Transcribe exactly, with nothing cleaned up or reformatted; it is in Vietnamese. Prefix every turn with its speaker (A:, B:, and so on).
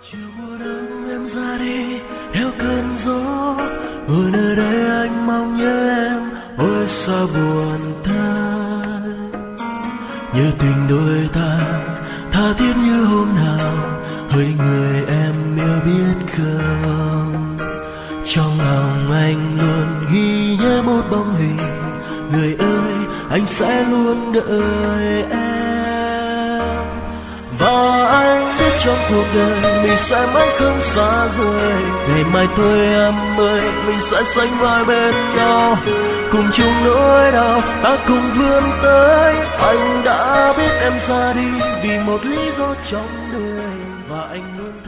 A: chiều mùa đông em ra đi theo cơn gió, ở nơi đây anh mong nhớ em, ôi sao buồn thay. Nhớ tình đôi ta tha thiết như hôm nào, hỡi người em yêu biết không. Trong lòng anh luôn ghi nhớ một bóng hình, người ơi anh sẽ luôn đợi em. Và anh biết trong cuộc đời mình sẽ mãi không xa rời, ngày mai thôi em ơi mình sẽ sánh vai bên nhau, cùng chung nỗi đau ta cùng vươn tới. Anh đã biết em ra đi vì một lý do trong đời, và anh luôn